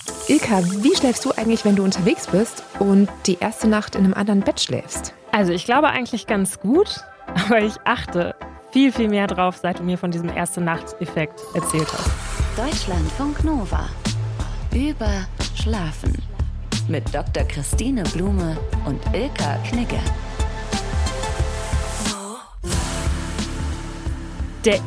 Ilka, wie schläfst du eigentlich, wenn du unterwegs bist und die erste Nacht in einem anderen Bett schläfst? Also ich glaube eigentlich ganz gut, aber ich achte viel, viel mehr drauf, seit du mir von diesem Erste-Nacht-Effekt erzählt hast. Deutschlandfunk Nova. Über Schlafen. Mit Dr. Christine Blume und Ilka Knigge. Der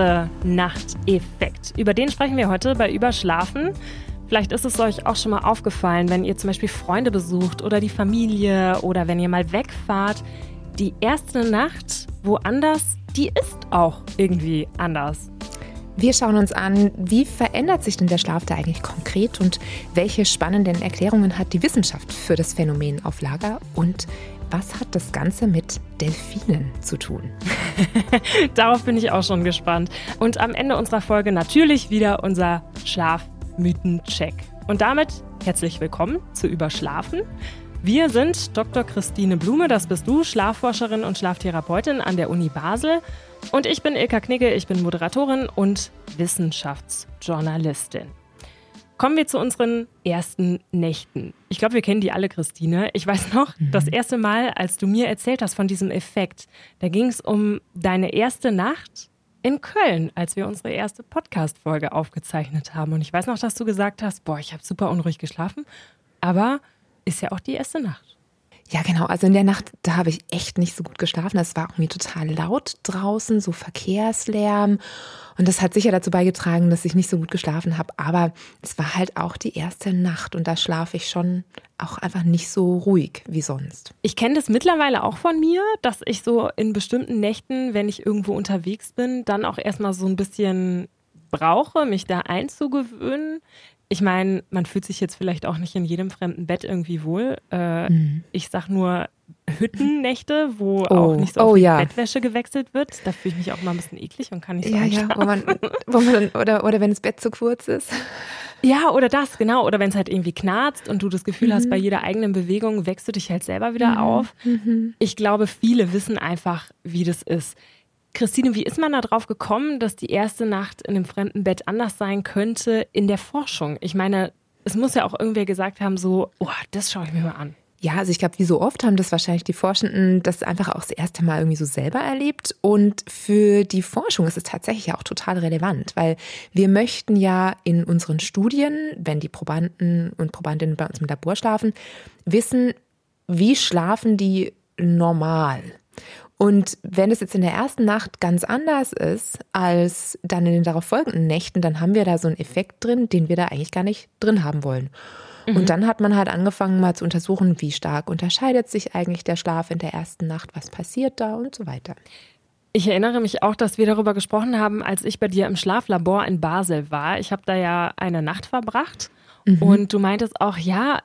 Erste-Nacht-Effekt. Über den sprechen wir heute bei Überschlafen. Vielleicht ist es euch auch schon mal aufgefallen, wenn ihr zum Beispiel Freunde besucht oder die Familie oder wenn ihr mal wegfahrt. Die erste Nacht woanders, die ist auch irgendwie anders. Wir schauen uns an, wie verändert sich denn der Schlaf da eigentlich konkret und welche spannenden Erklärungen hat die Wissenschaft für das Phänomen auf Lager und was hat das Ganze mit Delfinen zu tun? Darauf bin ich auch schon gespannt. Und am Ende unserer Folge natürlich wieder unser Schlafmythen-Check. Und damit herzlich willkommen zu Überschlafen. Wir sind Dr. Christine Blume, das bist du, Schlafforscherin und Schlaftherapeutin an der Uni Basel. Und ich bin Ilka Knigge, ich bin Moderatorin und Wissenschaftsjournalistin. Kommen wir zu unseren ersten Nächten. Ich glaube, wir kennen die alle, Christine. Ich weiß noch, das erste Mal, als du mir erzählt hast von diesem Effekt, da ging es um deine erste Nacht in Köln, als wir unsere erste Podcast-Folge aufgezeichnet haben. Und ich weiß noch, dass du gesagt hast, ich habe super unruhig geschlafen, aber ist ja auch die erste Nacht. Ja, genau. Also in der Nacht, da habe ich echt nicht so gut geschlafen. Es war irgendwie total laut draußen, so Verkehrslärm. Und das hat sicher dazu beigetragen, dass ich nicht so gut geschlafen habe. Aber es war halt auch die erste Nacht und da schlafe ich schon auch einfach nicht so ruhig wie sonst. Ich kenne das mittlerweile auch von mir, dass ich so in bestimmten Nächten, wenn ich irgendwo unterwegs bin, dann auch erstmal so ein bisschen brauche, mich da einzugewöhnen. Ich meine, man fühlt sich jetzt vielleicht auch nicht in jedem fremden Bett irgendwie wohl. Ich sag nur Hüttennächte, wo auch nicht so oft die Bettwäsche gewechselt wird. Da fühle ich mich auch mal ein bisschen eklig und kann nicht so einschlafen. Wo man oder wenn das Bett zu kurz ist. Ja, oder das, genau. Oder wenn es halt irgendwie knarzt und du das Gefühl hast, bei jeder eigenen Bewegung wächst du dich halt selber wieder auf. Ich glaube, viele wissen einfach, wie das ist. Christine, wie ist man da drauf gekommen, dass die erste Nacht in einem fremden Bett anders sein könnte in der Forschung? Ich meine, es muss ja auch irgendwer gesagt haben, das schaue ich mir mal an. Ja, also ich glaube, wie so oft haben das wahrscheinlich die Forschenden das einfach auch das erste Mal irgendwie so selber erlebt. Und für die Forschung ist es tatsächlich auch total relevant, weil wir möchten ja in unseren Studien, wenn die Probanden und Probandinnen bei uns im Labor schlafen, wissen, wie schlafen die normal? Und wenn es jetzt in der ersten Nacht ganz anders ist als dann in den darauf folgenden Nächten, dann haben wir da so einen Effekt drin, den wir da eigentlich gar nicht drin haben wollen. Und dann hat man halt angefangen mal zu untersuchen, wie stark unterscheidet sich eigentlich der Schlaf in der ersten Nacht, was passiert da und so weiter. Ich erinnere mich auch, dass wir darüber gesprochen haben, als ich bei dir im Schlaflabor in Basel war. Ich habe da ja eine Nacht verbracht und du meintest auch,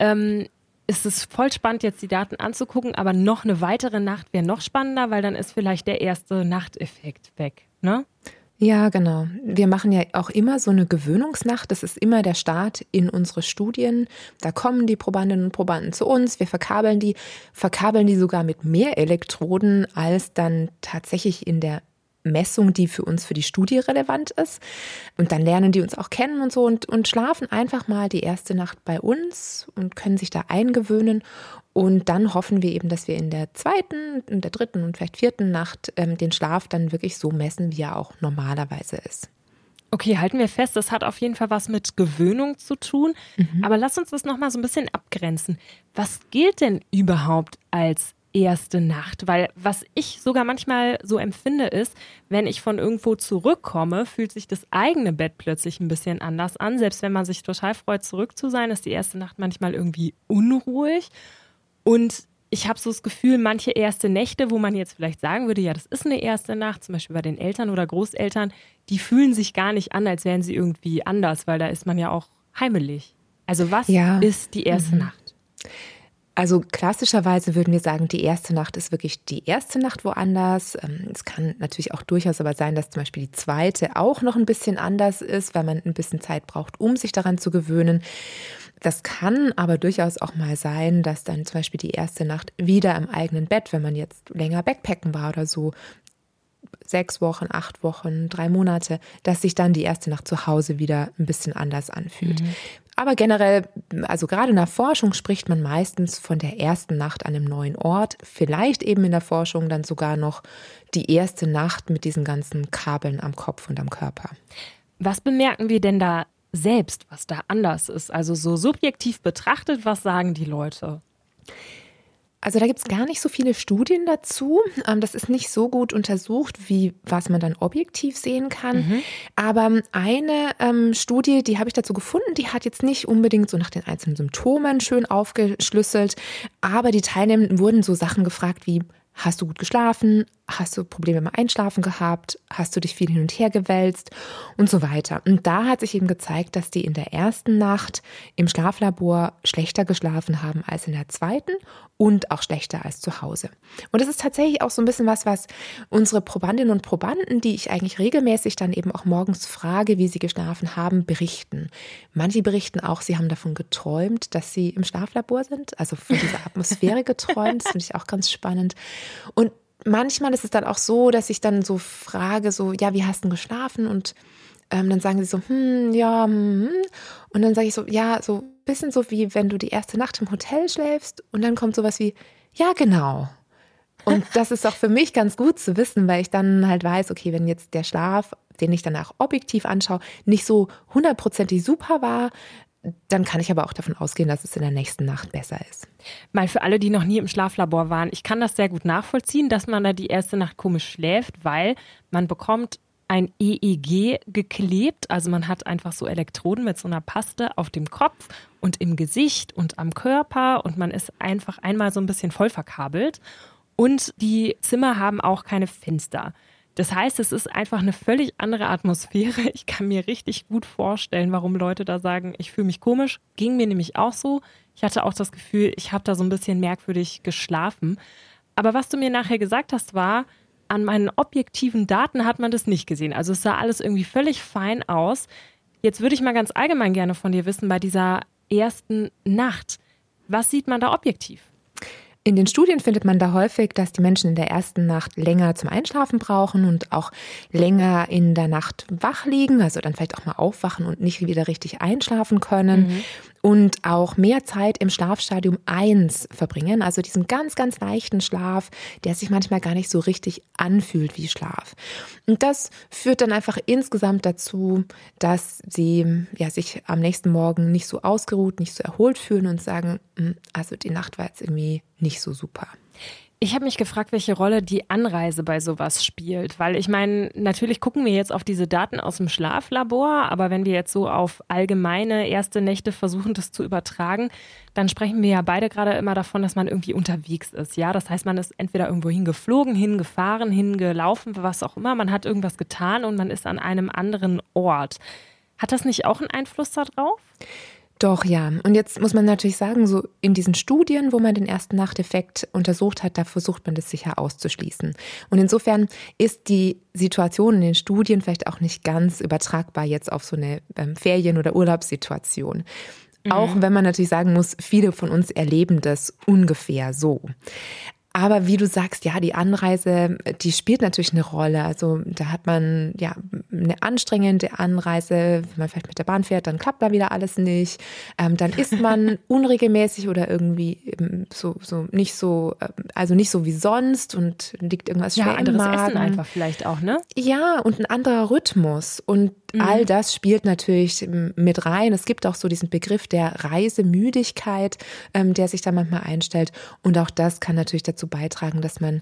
es ist voll spannend, jetzt die Daten anzugucken, aber noch eine weitere Nacht wäre noch spannender, weil dann ist vielleicht der erste Nachteffekt weg, ne? Ja, genau. Wir machen ja auch immer so eine Gewöhnungsnacht. Das ist immer der Start in unsere Studien. Da kommen die Probandinnen und Probanden zu uns. Wir verkabeln die sogar mit mehr Elektroden als dann tatsächlich in der Messung, die für uns für die Studie relevant ist. Und dann lernen die uns auch kennen und so und schlafen einfach mal die erste Nacht bei uns und können sich da eingewöhnen. Und dann hoffen wir eben, dass wir in der zweiten, in der dritten und vielleicht vierten Nacht den Schlaf dann wirklich so messen, wie er auch normalerweise ist. Okay, halten wir fest, das hat auf jeden Fall was mit Gewöhnung zu tun. Aber lass uns das nochmal so ein bisschen abgrenzen. Was gilt denn überhaupt als erste Nacht? Weil was ich sogar manchmal so empfinde ist, wenn ich von irgendwo zurückkomme, fühlt sich das eigene Bett plötzlich ein bisschen anders an. Selbst wenn man sich total freut, zurück zu sein, ist die erste Nacht manchmal irgendwie unruhig. Und ich habe so das Gefühl, manche erste Nächte, wo man jetzt vielleicht sagen würde, ja, das ist eine erste Nacht, zum Beispiel bei den Eltern oder Großeltern, die fühlen sich gar nicht an, als wären sie irgendwie anders, weil da ist man ja auch heimelig. Also was ist die erste Nacht? Also klassischerweise würden wir sagen, die erste Nacht ist wirklich die erste Nacht woanders. Es kann natürlich auch durchaus aber sein, dass zum Beispiel die zweite auch noch ein bisschen anders ist, weil man ein bisschen Zeit braucht, um sich daran zu gewöhnen. Das kann aber durchaus auch mal sein, dass dann zum Beispiel die erste Nacht wieder im eigenen Bett, wenn man jetzt länger Backpacken war oder so, 6 Wochen, 8 Wochen, 3 Monate, dass sich dann die erste Nacht zu Hause wieder ein bisschen anders anfühlt. Aber generell, also gerade in der Forschung spricht man meistens von der ersten Nacht an einem neuen Ort. Vielleicht eben in der Forschung dann sogar noch die erste Nacht mit diesen ganzen Kabeln am Kopf und am Körper. Was bemerken wir denn da selbst, was da anders ist? Also so subjektiv betrachtet, was sagen die Leute? Also da gibt es gar nicht so viele Studien dazu. Das ist nicht so gut untersucht, wie was man dann objektiv sehen kann. Aber eine Studie, die habe ich dazu gefunden, die hat jetzt nicht unbedingt so nach den einzelnen Symptomen schön aufgeschlüsselt. Aber die Teilnehmenden wurden so Sachen gefragt wie: Hast du gut geschlafen? Hast du Probleme beim Einschlafen gehabt? Hast du dich viel hin und her gewälzt? Und so weiter. Und da hat sich eben gezeigt, dass die in der ersten Nacht im Schlaflabor schlechter geschlafen haben als in der zweiten und auch schlechter als zu Hause. Und das ist tatsächlich auch so ein bisschen was unsere Probandinnen und Probanden, die ich eigentlich regelmäßig dann eben auch morgens frage, wie sie geschlafen haben, berichten. Manche berichten auch, sie haben davon geträumt, dass sie im Schlaflabor sind, also von dieser Atmosphäre geträumt. Das finde ich auch ganz spannend. Und manchmal ist es dann auch so, dass ich dann so frage, so, ja, wie hast du denn geschlafen? Und dann sagen sie so, ja. Und dann sage ich so, ja, so ein bisschen so wie wenn du die erste Nacht im Hotel schläfst und dann kommt sowas wie, ja, genau. Und das ist auch für mich ganz gut zu wissen, weil ich dann halt weiß, okay, wenn jetzt der Schlaf, den ich danach objektiv anschaue, nicht so 100% super war, dann kann ich aber auch davon ausgehen, dass es in der nächsten Nacht besser ist. Mal für alle, die noch nie im Schlaflabor waren, ich kann das sehr gut nachvollziehen, dass man da die erste Nacht komisch schläft, weil man bekommt ein EEG geklebt, also man hat einfach so Elektroden mit so einer Paste auf dem Kopf und im Gesicht und am Körper und man ist einfach einmal so ein bisschen voll verkabelt und die Zimmer haben auch keine Fenster. Das heißt, es ist einfach eine völlig andere Atmosphäre. Ich kann mir richtig gut vorstellen, warum Leute da sagen, ich fühle mich komisch. Ging mir nämlich auch so. Ich hatte auch das Gefühl, ich habe da so ein bisschen merkwürdig geschlafen. Aber was du mir nachher gesagt hast, war, an meinen objektiven Daten hat man das nicht gesehen. Also es sah alles irgendwie völlig fein aus. Jetzt würde ich mal ganz allgemein gerne von dir wissen, bei dieser ersten Nacht, was sieht man da objektiv? In den Studien findet man da häufig, dass die Menschen in der ersten Nacht länger zum Einschlafen brauchen und auch länger in der Nacht wach liegen, also dann vielleicht auch mal aufwachen und nicht wieder richtig einschlafen können und auch mehr Zeit im Schlafstadium 1 verbringen, also diesem ganz, ganz leichten Schlaf, der sich manchmal gar nicht so richtig anfühlt wie Schlaf. Und das führt dann einfach insgesamt dazu, dass sie sich am nächsten Morgen nicht so ausgeruht, nicht so erholt fühlen und sagen, also die Nacht war jetzt irgendwie nicht so super. Ich habe mich gefragt, welche Rolle die Anreise bei sowas spielt, weil ich meine, natürlich gucken wir jetzt auf diese Daten aus dem Schlaflabor, aber wenn wir jetzt so auf allgemeine erste Nächte versuchen, das zu übertragen, dann sprechen wir ja beide gerade immer davon, dass man irgendwie unterwegs ist. Ja, das heißt, man ist entweder irgendwo hingeflogen, hingefahren, hingelaufen, was auch immer, man hat irgendwas getan und man ist an einem anderen Ort. Hat das nicht auch einen Einfluss darauf? Doch, ja. Und jetzt muss man natürlich sagen, so in diesen Studien, wo man den ersten Nachteffekt untersucht hat, da versucht man das sicher auszuschließen. Und insofern ist die Situation in den Studien vielleicht auch nicht ganz übertragbar jetzt auf so eine Ferien- oder Urlaubssituation. Auch wenn man natürlich sagen muss, viele von uns erleben das ungefähr so. Aber wie du sagst, ja, die Anreise, die spielt natürlich eine Rolle. Also da hat man ja eine anstrengende Anreise. Wenn man vielleicht mit der Bahn fährt, dann klappt da wieder alles nicht. Dann isst man unregelmäßig oder irgendwie so nicht so, also nicht so wie sonst und liegt irgendwas schwer im Magen. Ja, anderes Essen einfach vielleicht auch, ne? Ja, und ein anderer Rhythmus. Und all das spielt natürlich mit rein. Es gibt auch so diesen Begriff der Reisemüdigkeit, der sich da manchmal einstellt. Und auch das kann natürlich dazu beitragen, dass man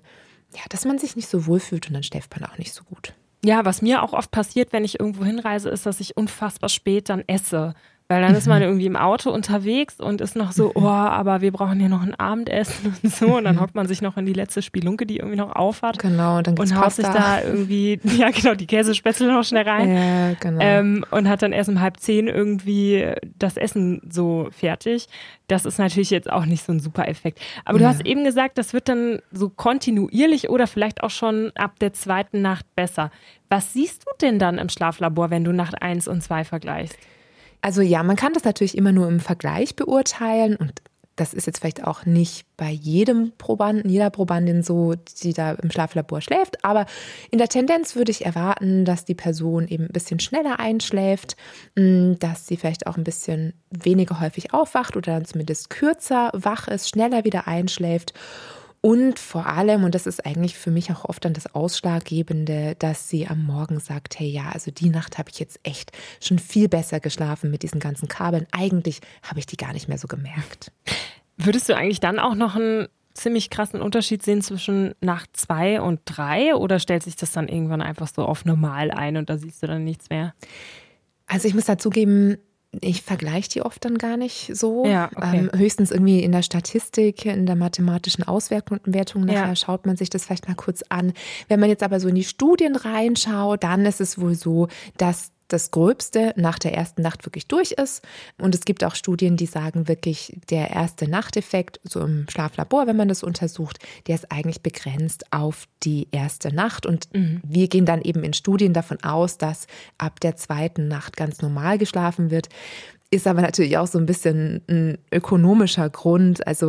sich nicht so wohlfühlt und dann schläft man auch nicht so gut. Ja, was mir auch oft passiert, wenn ich irgendwo hinreise, ist, dass ich unfassbar spät dann esse. Weil dann ist man irgendwie im Auto unterwegs und ist noch so, aber wir brauchen ja noch ein Abendessen und so. Und dann hockt man sich noch in die letzte Spelunke, die irgendwie noch aufhat. Genau, dann gibt's und haut sich da irgendwie, ja genau, die Käsespätzle noch schnell rein. Ja, genau. Und hat dann erst um 9:30 irgendwie das Essen so fertig. Das ist natürlich jetzt auch nicht so ein super Effekt. Aber du hast eben gesagt, das wird dann so kontinuierlich oder vielleicht auch schon ab der zweiten Nacht besser. Was siehst du denn dann im Schlaflabor, wenn du Nacht 1 und 2 vergleichst? Also ja, man kann das natürlich immer nur im Vergleich beurteilen und Das ist jetzt vielleicht auch nicht bei jedem Probanden, jeder Probandin so, die da im Schlaflabor schläft. Aber in der Tendenz würde ich erwarten, dass die Person eben ein bisschen schneller einschläft, dass sie vielleicht auch ein bisschen weniger häufig aufwacht oder dann zumindest kürzer wach ist, schneller wieder einschläft. Und vor allem, und das ist eigentlich für mich auch oft dann das Ausschlaggebende, dass sie am Morgen sagt, hey ja, also die Nacht habe ich jetzt echt schon viel besser geschlafen mit diesen ganzen Kabeln. Eigentlich habe ich die gar nicht mehr so gemerkt. Würdest du eigentlich dann auch noch einen ziemlich krassen Unterschied sehen zwischen Nacht 2 und 3 oder stellt sich das dann irgendwann einfach so auf normal ein und da siehst du dann nichts mehr? Also ich muss dazugeben, ich vergleiche die oft dann gar nicht so. Ja, okay. Höchstens irgendwie in der Statistik, in der mathematischen Auswertung nachher schaut man sich das vielleicht mal kurz an. Wenn man jetzt aber so in die Studien reinschaut, dann ist es wohl so, dass das Gröbste nach der ersten Nacht wirklich durch ist. Und es gibt auch Studien, die sagen wirklich, der erste Nachteffekt, so im Schlaflabor, wenn man das untersucht, der ist eigentlich begrenzt auf die erste Nacht. Und wir gehen dann eben in Studien davon aus, dass ab der zweiten Nacht ganz normal geschlafen wird. Ist aber natürlich auch so ein bisschen ein ökonomischer Grund. Also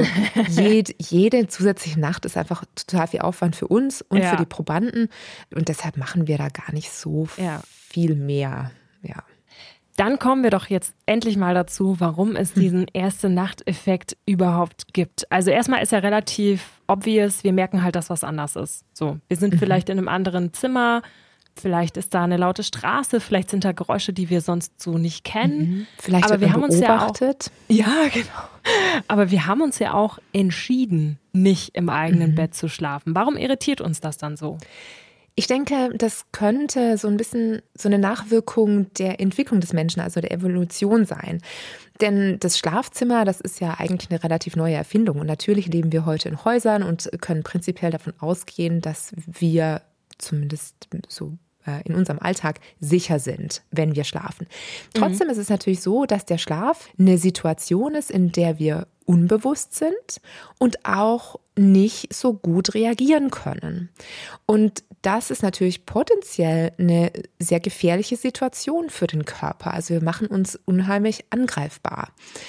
jede zusätzliche Nacht ist einfach total viel Aufwand für uns und für die Probanden. Und deshalb machen wir da gar nicht so viel mehr. Ja. Dann kommen wir doch jetzt endlich mal dazu, warum es diesen Erste-Nacht-Effekt überhaupt gibt. Also erstmal ist er relativ obvious, wir merken halt, dass was anders ist. So, wir sind vielleicht in einem anderen Zimmer, vielleicht ist da eine laute Straße, vielleicht sind da Geräusche, die wir sonst so nicht kennen. Vielleicht aber wir haben uns beobachtet. Ja, genau. Aber wir haben uns ja auch entschieden, nicht im eigenen Bett zu schlafen. Warum irritiert uns das dann so? Ich denke, das könnte so ein bisschen so eine Nachwirkung der Entwicklung des Menschen, also der Evolution sein. Denn das Schlafzimmer, das ist ja eigentlich eine relativ neue Erfindung. Und natürlich leben wir heute in Häusern und können prinzipiell davon ausgehen, dass wir zumindest so in unserem Alltag sicher sind, wenn wir schlafen. Trotzdem ist es natürlich so, dass der Schlaf eine Situation ist, in der wir unbewusst sind und auch nicht so gut reagieren können. Und das ist natürlich potenziell eine sehr gefährliche Situation für den Körper. Also wir machen uns unheimlich angreifbar.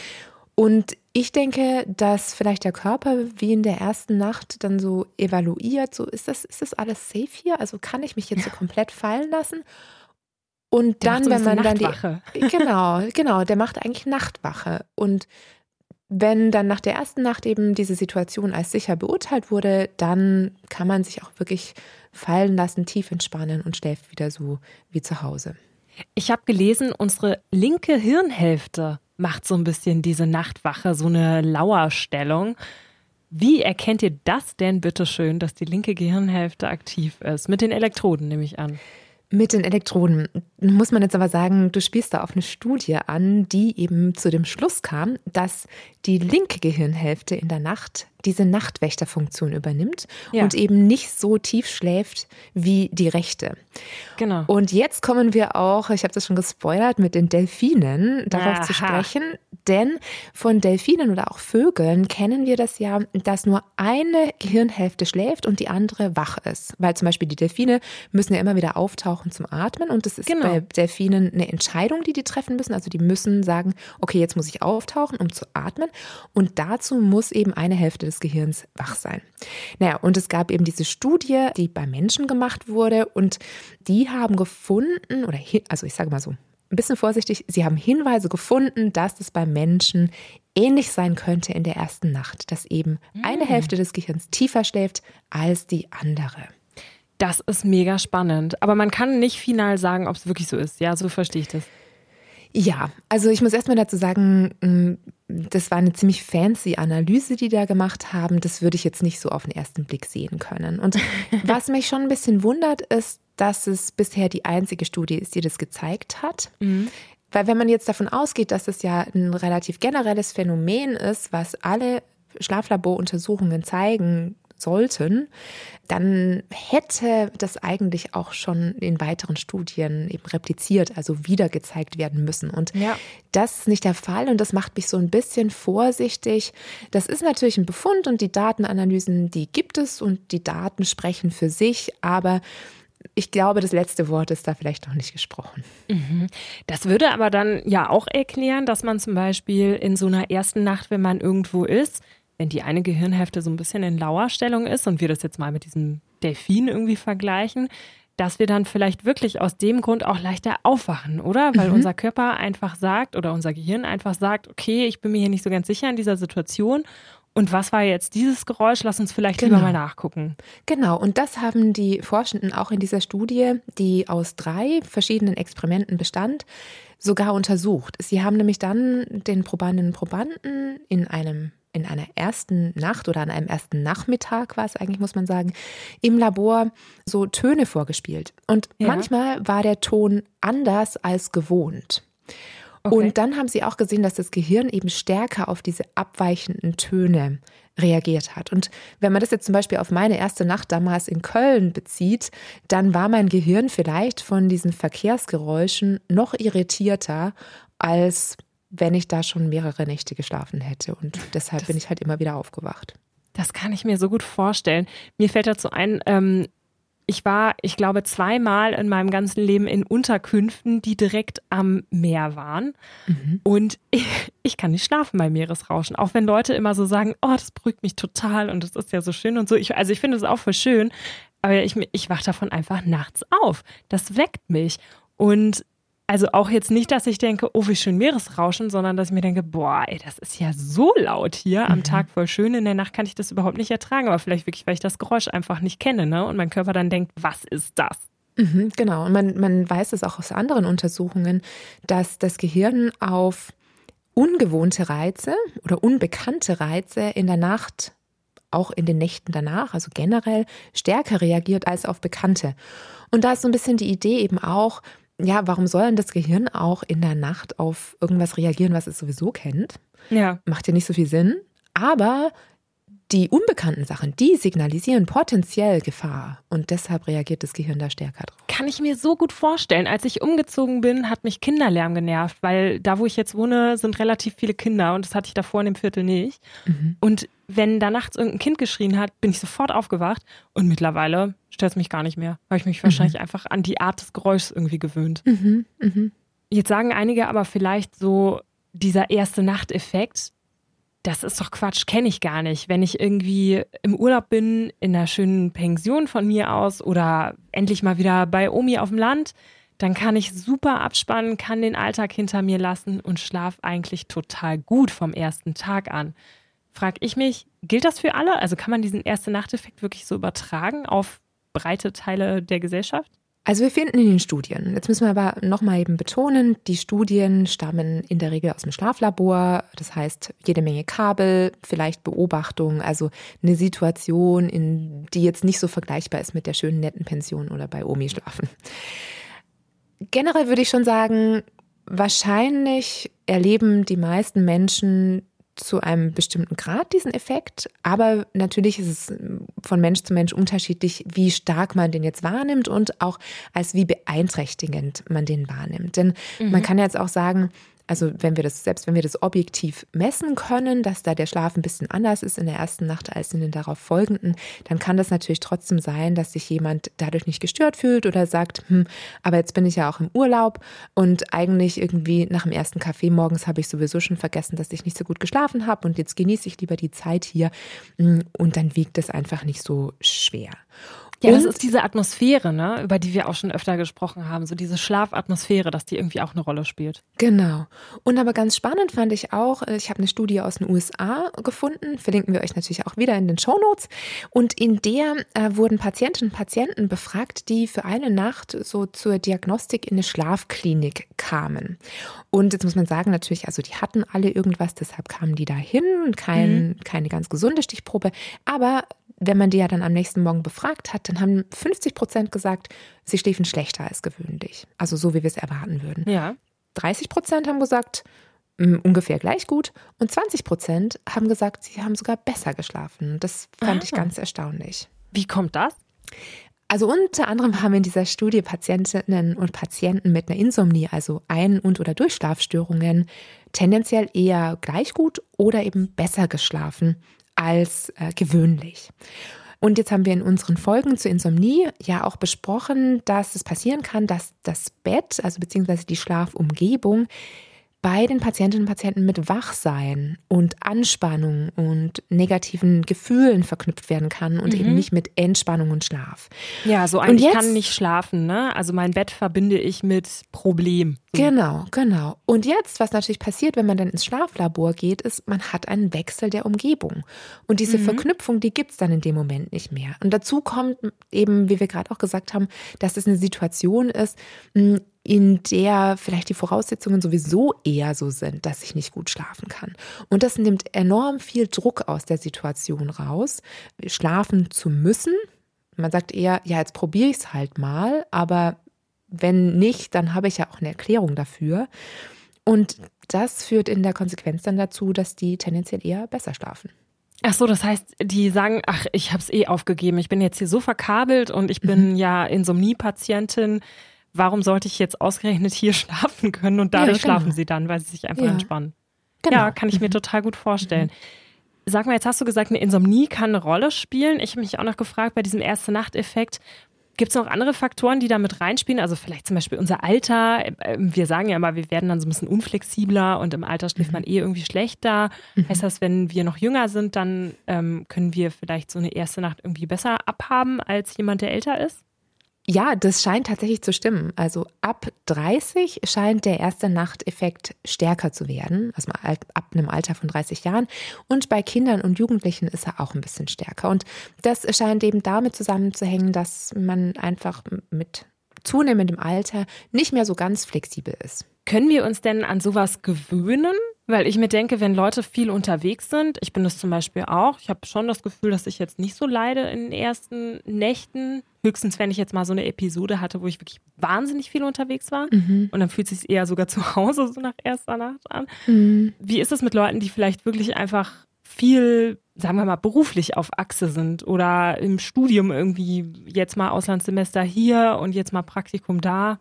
Und ich denke, dass vielleicht der Körper wie in der ersten Nacht dann so evaluiert, so ist das alles safe hier? Also kann ich mich jetzt so komplett fallen lassen? Und dann, wenn man dann genau, der macht eigentlich Nachtwache. Und wenn dann nach der ersten Nacht eben diese Situation als sicher beurteilt wurde, dann kann man sich auch wirklich fallen lassen, tief entspannen und schläft wieder so wie zu Hause. Ich habe gelesen, unsere linke Hirnhälfte macht so ein bisschen diese Nachtwache, so eine Lauerstellung. Wie erkennt ihr das denn bitte schön, dass die linke Gehirnhälfte aktiv ist? Mit den Elektroden nehme ich an. Mit den Elektroden muss man jetzt aber sagen, du spielst da auf eine Studie an, die eben zu dem Schluss kam, dass die linke Gehirnhälfte in der Nacht diese Nachtwächterfunktion übernimmt und eben nicht so tief schläft wie die rechte. Genau. Und jetzt kommen wir auch, ich habe das schon gespoilert, mit den Delfinen darauf zu sprechen. Denn von Delfinen oder auch Vögeln kennen wir das ja, dass nur eine Gehirnhälfte schläft und die andere wach ist. Weil zum Beispiel die Delfine müssen ja immer wieder auftauchen zum Atmen und das ist bei Delfinen eine Entscheidung, die treffen müssen. Also die müssen sagen, okay, jetzt muss ich auftauchen, um zu atmen und dazu muss eben eine Hälfte des Gehirns wach sein. Naja, und es gab eben diese Studie, die bei Menschen gemacht wurde und die haben gefunden, also ich sage mal so, ein bisschen vorsichtig, sie haben Hinweise gefunden, dass es bei Menschen ähnlich sein könnte in der ersten Nacht, dass eben eine Hälfte des Gehirns tiefer schläft als die andere. Das ist mega spannend, aber man kann nicht final sagen, ob es wirklich so ist. Ja, so verstehe ich das. Ja, also ich muss erstmal dazu sagen, das war eine ziemlich fancy Analyse, die da gemacht haben. Das würde ich jetzt nicht so auf den ersten Blick sehen können. Und was mich schon ein bisschen wundert, ist, dass es bisher die einzige Studie ist, die das gezeigt hat. Weil wenn man jetzt davon ausgeht, dass es ja ein relativ generelles Phänomen ist, was alle Schlaflaboruntersuchungen zeigen sollten, dann hätte das eigentlich auch schon in weiteren Studien eben repliziert, also wieder gezeigt werden müssen. Und das ist nicht der Fall und das macht mich so ein bisschen vorsichtig. Das ist natürlich ein Befund und die Datenanalysen, die gibt es und die Daten sprechen für sich, aber ich glaube, das letzte Wort ist da vielleicht noch nicht gesprochen. Das würde aber dann ja auch erklären, dass man zum Beispiel in so einer ersten Nacht, wenn man irgendwo ist, wenn die eine Gehirnhälfte so ein bisschen in Lauerstellung ist und wir das jetzt mal mit diesem Delfin irgendwie vergleichen, dass wir dann vielleicht wirklich aus dem Grund auch leichter aufwachen, oder? Weil unser Körper einfach sagt oder unser Gehirn einfach sagt, okay, ich bin mir hier nicht so ganz sicher in dieser Situation. Und was war jetzt dieses Geräusch? Lass uns vielleicht lieber mal nachgucken. Genau, und das haben die Forschenden auch in dieser Studie, die aus 3 verschiedenen Experimenten bestand, sogar untersucht. Sie haben nämlich dann den Probanden und Probanden in einer ersten Nacht oder an einem ersten Nachmittag war es eigentlich, muss man sagen, im Labor so Töne vorgespielt. Und manchmal war der Ton anders als gewohnt. Okay. Und dann haben sie auch gesehen, dass das Gehirn eben stärker auf diese abweichenden Töne reagiert hat. Und wenn man das jetzt zum Beispiel auf meine erste Nacht damals in Köln bezieht, dann war mein Gehirn vielleicht von diesen Verkehrsgeräuschen noch irritierter, als wenn ich da schon mehrere Nächte geschlafen hätte. Und deshalb bin ich halt immer wieder aufgewacht. Das kann ich mir so gut vorstellen. Mir fällt dazu ein, ich war, ich glaube, 2-mal in meinem ganzen Leben in Unterkünften, die direkt am Meer waren. Und ich kann nicht schlafen bei Meeresrauschen. Auch wenn Leute immer so sagen, oh, das beruhigt mich total und das ist ja so schön und so. Ich finde es auch voll schön, aber ich wache davon einfach nachts auf. Das weckt mich. Und also auch jetzt nicht, dass ich denke, oh, wie schön Meeresrauschen, sondern dass ich mir denke, boah, ey, das ist ja so laut hier, am Tag voll schön, in der Nacht kann ich das überhaupt nicht ertragen, aber vielleicht wirklich, weil ich das Geräusch einfach nicht kenne, ne? Und mein Körper dann denkt, was ist das? Genau, und man weiß es auch aus anderen Untersuchungen, dass das Gehirn auf ungewohnte Reize oder unbekannte Reize in der Nacht, auch in den Nächten danach, also generell, stärker reagiert als auf bekannte. Und da ist so ein bisschen die Idee eben auch, ja, warum soll denn das Gehirn auch in der Nacht auf irgendwas reagieren, was es sowieso kennt? Ja. Macht ja nicht so viel Sinn. Aber die unbekannten Sachen, die signalisieren potenziell Gefahr. Und deshalb reagiert das Gehirn da stärker drauf. Kann ich mir so gut vorstellen. Als ich umgezogen bin, hat mich Kinderlärm genervt, weil da, wo ich jetzt wohne, sind relativ viele Kinder und das hatte ich davor in dem Viertel nicht. Und wenn da nachts irgendein Kind geschrien hat, bin ich sofort aufgewacht und mittlerweile stört es mich gar nicht mehr, weil ich mich wahrscheinlich einfach an die Art des Geräuschs irgendwie gewöhnt. Jetzt sagen einige aber vielleicht so, dieser erste Nachteffekt, das ist doch Quatsch, kenne ich gar nicht. Wenn ich irgendwie im Urlaub bin, in einer schönen Pension von mir aus oder endlich mal wieder bei Omi auf dem Land, dann kann ich super abspannen, kann den Alltag hinter mir lassen und schlafe eigentlich total gut vom ersten Tag an. Frag ich mich, gilt das für alle? Also kann man diesen Erste-Nacht-Effekt wirklich so übertragen auf breite Teile der Gesellschaft? Also wir finden in den Studien, jetzt müssen wir aber nochmal eben betonen, die Studien stammen in der Regel aus dem Schlaflabor, das heißt jede Menge Kabel, vielleicht Beobachtung, also eine Situation, die jetzt nicht so vergleichbar ist mit der schönen netten Pension oder bei Omi schlafen. Generell würde ich schon sagen, wahrscheinlich erleben die meisten Menschen zu einem bestimmten Grad diesen Effekt, aber natürlich ist es von Mensch zu Mensch unterschiedlich, wie stark man den jetzt wahrnimmt und auch als wie beeinträchtigend man den wahrnimmt. Denn man kann jetzt auch sagen, also wenn wir das objektiv messen können, dass da der Schlaf ein bisschen anders ist in der ersten Nacht als in den darauf folgenden, dann kann das natürlich trotzdem sein, dass sich jemand dadurch nicht gestört fühlt oder sagt, aber jetzt bin ich ja auch im Urlaub und eigentlich irgendwie nach dem ersten Kaffee morgens habe ich sowieso schon vergessen, dass ich nicht so gut geschlafen habe und jetzt genieße ich lieber die Zeit hier und dann wiegt es einfach nicht so schwer. Ja, das ist diese Atmosphäre, ne, über die wir auch schon öfter gesprochen haben, so diese Schlafatmosphäre, dass die irgendwie auch eine Rolle spielt. Genau. Und aber ganz spannend fand ich auch, ich habe eine Studie aus den USA gefunden, verlinken wir euch natürlich auch wieder in den Shownotes. Und in der wurden Patientinnen und Patienten befragt, die für eine Nacht so zur Diagnostik in eine Schlafklinik kamen. Und jetzt muss man sagen, natürlich, also die hatten alle irgendwas, deshalb kamen die da hin, keine ganz gesunde Stichprobe, aber wenn man die ja dann am nächsten Morgen befragt hat, dann haben 50% gesagt, sie schliefen schlechter als gewöhnlich. Also so, wie wir es erwarten würden. Ja. 30% haben gesagt, ungefähr gleich gut. Und 20% haben gesagt, sie haben sogar besser geschlafen. Das fand ich ganz erstaunlich. Wie kommt das? Also unter anderem haben in dieser Studie Patientinnen und Patienten mit einer Insomnie, also Ein- und oder Durchschlafstörungen, tendenziell eher gleich gut oder eben besser geschlafen als gewöhnlich. Und jetzt haben wir in unseren Folgen zur Insomnie ja auch besprochen, dass es passieren kann, dass das Bett, also beziehungsweise die Schlafumgebung, bei den Patientinnen und Patienten mit Wachsein und Anspannung und negativen Gefühlen verknüpft werden kann und eben nicht mit Entspannung und Schlaf. Ja, so ich kann nicht schlafen, ne? Also mein Bett verbinde ich mit Problem. Genau. Und jetzt, was natürlich passiert, wenn man dann ins Schlaflabor geht, ist, man hat einen Wechsel der Umgebung. Und diese Verknüpfung, die gibt es dann in dem Moment nicht mehr. Und dazu kommt eben, wie wir gerade auch gesagt haben, dass es eine Situation ist, in der vielleicht die Voraussetzungen sowieso eher so sind, dass ich nicht gut schlafen kann. Und das nimmt enorm viel Druck aus der Situation raus, schlafen zu müssen. Man sagt eher, ja, jetzt probiere ich es halt mal, aber wenn nicht, dann habe ich ja auch eine Erklärung dafür. Und das führt in der Konsequenz dann dazu, dass die tendenziell eher besser schlafen. Ach so, das heißt, die sagen, ach, ich habe es aufgegeben. Ich bin jetzt hier so verkabelt und ich bin ja Insomnie-Patientin. Warum sollte ich jetzt ausgerechnet hier schlafen können? Und dadurch schlafen sie dann, weil sie sich einfach entspannen. Genau. Ja, kann ich mir total gut vorstellen. Sag mal, jetzt hast du gesagt, eine Insomnie kann eine Rolle spielen. Ich habe mich auch noch gefragt, bei diesem Erste-Nacht-Effekt, gibt es noch andere Faktoren, die da mit reinspielen? Also vielleicht zum Beispiel unser Alter. Wir sagen ja immer, wir werden dann so ein bisschen unflexibler und im Alter schläft man irgendwie schlechter. Heißt das, wenn wir noch jünger sind, dann können wir vielleicht so eine erste Nacht irgendwie besser abhaben als jemand, der älter ist? Ja, das scheint tatsächlich zu stimmen. Also ab 30 scheint der Erste-Nacht-Effekt stärker zu werden, also ab einem Alter von 30 Jahren. Und bei Kindern und Jugendlichen ist er auch ein bisschen stärker. Und das scheint eben damit zusammenzuhängen, dass man einfach mit zunehmendem Alter nicht mehr so ganz flexibel ist. Können wir uns denn an sowas gewöhnen? Weil ich mir denke, wenn Leute viel unterwegs sind, ich bin das zum Beispiel auch, ich habe schon das Gefühl, dass ich jetzt nicht so leide in den ersten Nächten. Höchstens, wenn ich jetzt mal so eine Episode hatte, wo ich wirklich wahnsinnig viel unterwegs war. Und dann fühlt es sich eher sogar zu Hause so nach erster Nacht an. Wie ist es mit Leuten, die vielleicht wirklich einfach viel, sagen wir mal, beruflich auf Achse sind oder im Studium irgendwie jetzt mal Auslandssemester hier und jetzt mal Praktikum da?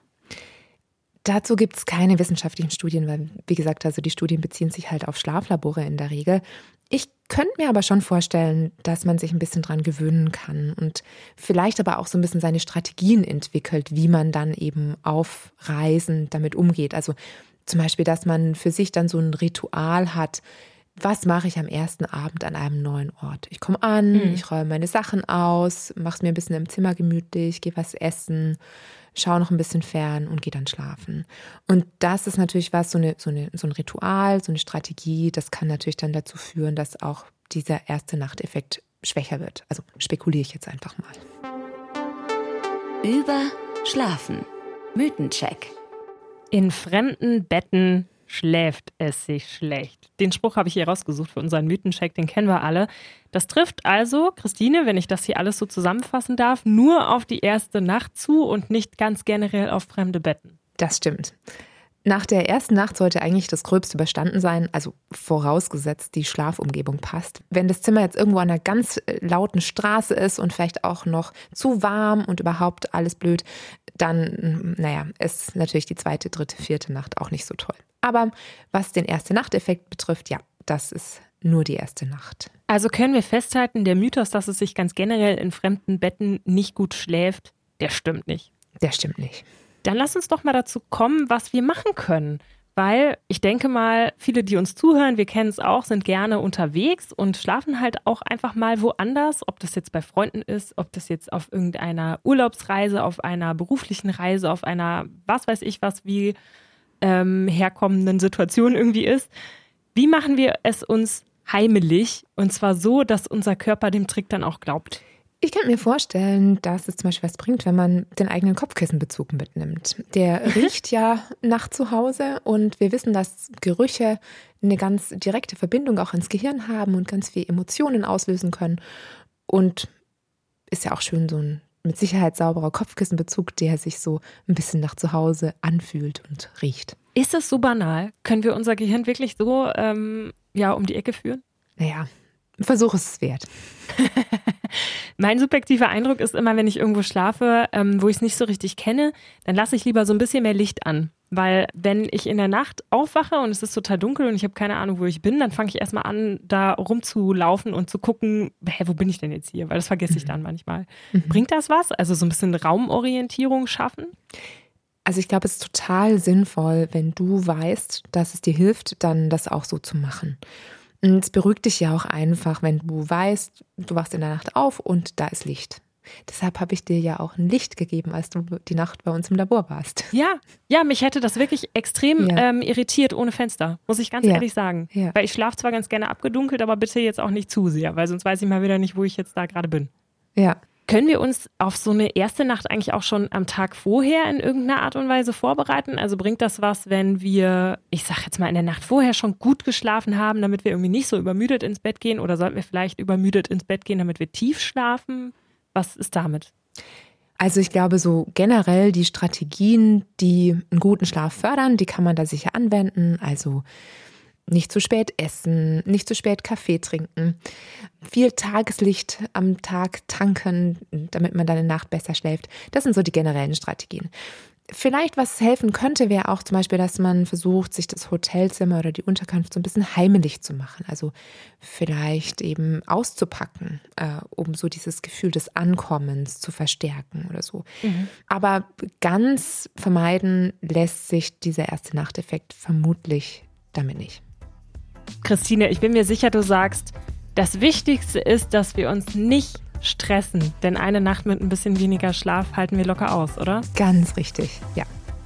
Dazu gibt es keine wissenschaftlichen Studien, weil, wie gesagt, also die Studien beziehen sich halt auf Schlaflabore in der Regel. Ich könnte mir aber schon vorstellen, dass man sich ein bisschen dran gewöhnen kann und vielleicht aber auch so ein bisschen seine Strategien entwickelt, wie man dann eben auf Reisen damit umgeht. Also zum Beispiel, dass man für sich dann so ein Ritual hat. Was mache ich am ersten Abend an einem neuen Ort? Ich komme an, ich räume meine Sachen aus, mache es mir ein bisschen im Zimmer gemütlich, gehe was essen, schaue noch ein bisschen fern und gehe dann schlafen. Und das ist natürlich was, so ein Ritual, so eine Strategie, das kann natürlich dann dazu führen, dass auch dieser Erste-Nacht-Effekt schwächer wird. Also spekuliere ich jetzt einfach mal. Über Schlafen. Mythencheck. In fremden Betten schläft es sich schlecht. Den Spruch habe ich hier rausgesucht für unseren Mythencheck, den kennen wir alle. Das trifft also, Christine, wenn ich das hier alles so zusammenfassen darf, nur auf die erste Nacht zu und nicht ganz generell auf fremde Betten. Das stimmt. Nach der ersten Nacht sollte eigentlich das Gröbste überstanden sein, also vorausgesetzt, die Schlafumgebung passt. Wenn das Zimmer jetzt irgendwo an einer ganz lauten Straße ist und vielleicht auch noch zu warm und überhaupt alles blöd, dann, ist natürlich die zweite, dritte, vierte Nacht auch nicht so toll. Aber was den Erste-Nacht-Effekt betrifft, ja, das ist nur die erste Nacht. Also können wir festhalten, der Mythos, dass es sich ganz generell in fremden Betten nicht gut schläft, der stimmt nicht. Der stimmt nicht. Dann lass uns doch mal dazu kommen, was wir machen können. Weil ich denke mal, viele, die uns zuhören, wir kennen es auch, sind gerne unterwegs und schlafen halt auch einfach mal woanders. Ob das jetzt bei Freunden ist, ob das jetzt auf irgendeiner Urlaubsreise, auf einer beruflichen Reise, auf einer, was weiß ich was, wie herkommenden Situation irgendwie ist. Wie machen wir es uns heimelig und zwar so, dass unser Körper dem Trick dann auch glaubt? Ich kann mir vorstellen, dass es zum Beispiel was bringt, wenn man den eigenen Kopfkissenbezug mitnimmt. Der riecht ja nach zu Hause und wir wissen, dass Gerüche eine ganz direkte Verbindung auch ins Gehirn haben und ganz viele Emotionen auslösen können. Und ist ja auch schön, so ein mit Sicherheit sauberer Kopfkissenbezug, der sich so ein bisschen nach zu Hause anfühlt und riecht. Ist das so banal? Können wir unser Gehirn wirklich so um die Ecke führen? Naja, Versuch ist es wert. Mein subjektiver Eindruck ist immer, wenn ich irgendwo schlafe, wo ich es nicht so richtig kenne, dann lasse ich lieber so ein bisschen mehr Licht an. Weil wenn ich in der Nacht aufwache und es ist total dunkel und ich habe keine Ahnung, wo ich bin, dann fange ich erstmal an, da rumzulaufen und zu gucken, wo bin ich denn jetzt hier? Weil das vergesse ich dann manchmal. Bringt das was? Also so ein bisschen Raumorientierung schaffen? Also ich glaube, es ist total sinnvoll, wenn du weißt, dass es dir hilft, dann das auch so zu machen. Und es beruhigt dich ja auch einfach, wenn du weißt, du wachst in der Nacht auf und da ist Licht. Deshalb habe ich dir ja auch ein Licht gegeben, als du die Nacht bei uns im Labor warst. Ja, mich hätte das wirklich extrem irritiert ohne Fenster, muss ich ganz ehrlich sagen. Ja. Weil ich schlafe zwar ganz gerne abgedunkelt, aber bitte jetzt auch nicht zu sehr, weil sonst weiß ich mal wieder nicht, wo ich jetzt da gerade bin. Ja. Können wir uns auf so eine erste Nacht eigentlich auch schon am Tag vorher in irgendeiner Art und Weise vorbereiten? Also bringt das was, wenn wir, ich sag jetzt mal, in der Nacht vorher schon gut geschlafen haben, damit wir irgendwie nicht so übermüdet ins Bett gehen? Oder sollten wir vielleicht übermüdet ins Bett gehen, damit wir tief schlafen? Was ist damit? Also ich glaube, so generell die Strategien, die einen guten Schlaf fördern, die kann man da sicher anwenden. Also nicht zu spät essen, nicht zu spät Kaffee trinken, viel Tageslicht am Tag tanken, damit man dann in der Nacht besser schläft. Das sind so die generellen Strategien. Vielleicht, was helfen könnte, wäre auch zum Beispiel, dass man versucht, sich das Hotelzimmer oder die Unterkunft so ein bisschen heimelig zu machen. Also vielleicht eben auszupacken, um so dieses Gefühl des Ankommens zu verstärken oder so. Aber ganz vermeiden lässt sich dieser erste Nachteffekt vermutlich damit nicht. Christine, ich bin mir sicher, du sagst, das Wichtigste ist, dass wir uns nicht stressen, denn eine Nacht mit ein bisschen weniger Schlaf halten wir locker aus, oder? Ganz richtig, ja.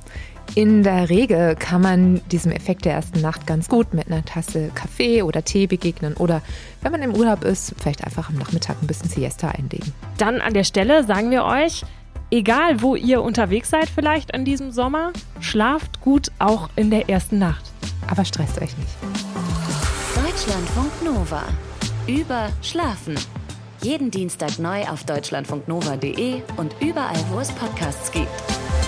In der Regel kann man diesem Effekt der ersten Nacht ganz gut mit einer Tasse Kaffee oder Tee begegnen oder, wenn man im Urlaub ist, vielleicht einfach am Nachmittag ein bisschen Siesta einlegen. Dann an der Stelle sagen wir euch, egal wo ihr unterwegs seid vielleicht in diesem Sommer, schlaft gut auch in der ersten Nacht. Aber stresst euch nicht. Deutschlandfunk Nova. Über Schlafen. Jeden Dienstag neu auf deutschlandfunknova.de und überall, wo es Podcasts gibt.